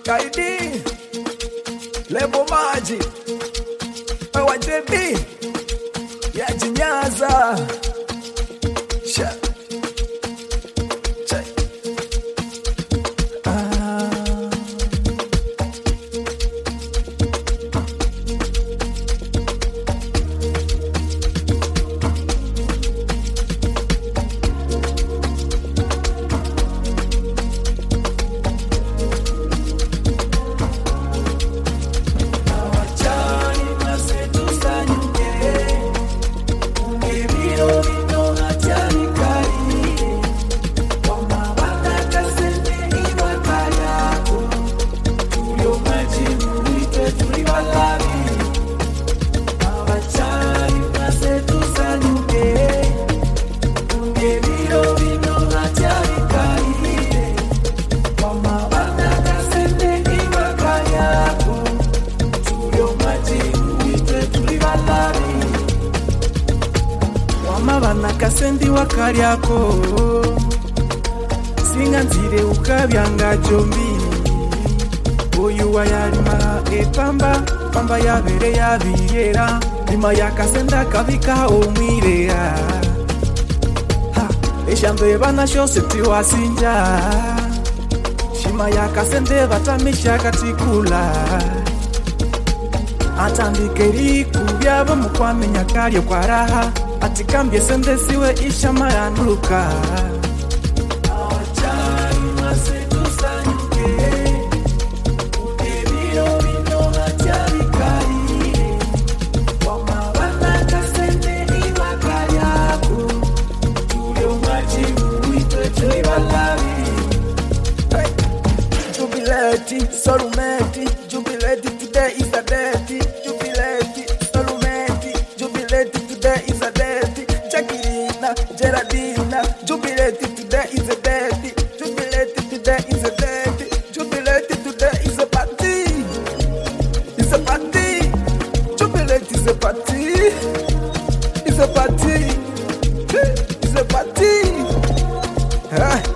Kaidi Lebo Maji Ewa JB ya Jinyaza Sha Chai Kasendi wakaryako singanzire ukabyanga jombi uyu wayarima epamba pamba yabere yabirera lima yakasenda kabika omwirea eshambe bana shose tiwasinja shima yakasende batamisha katikula atandikeri kubyabo mukwamenya karyo kwaraha atikambye sende siwe ishama yanuka Awachari masetu sanyuke Udebiro vino hachari kai Wamabana kasende iwaka yako Tulio majibu itwe tuliwalavi Jubileti, Solumeti Jubileti, today is a dirty Jubileti, Solumeti Jubileti, today is a dirty Jacqueline, Geraldine Jubileti, today is a dirty Jubileti, today is a dirty Jubileti, today is a party It's a party Jubileti is a party It's a party It's a party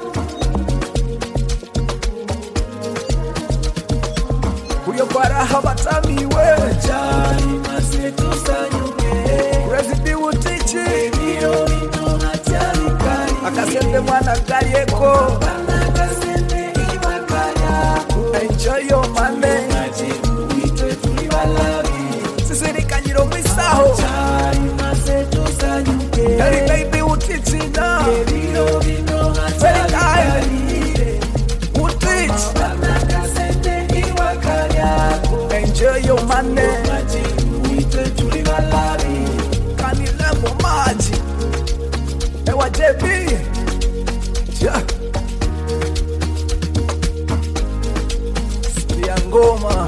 Uyo baraha batamiwe Chari masetu sanyuke Resipi utichi Ebiro ino hachari kari Akasende mwana karyeko Akasende iwa karyako Enjoy your money Majibu itwe tuliwalavi Sisiri kanyiro misaho Chari masetu sanyuke Hey baby utichi na Ebiro ino hachari kari Enjoy your money Uite tulivalari Kani Lebo Maji Ewa JB Yeah Sikia ngoma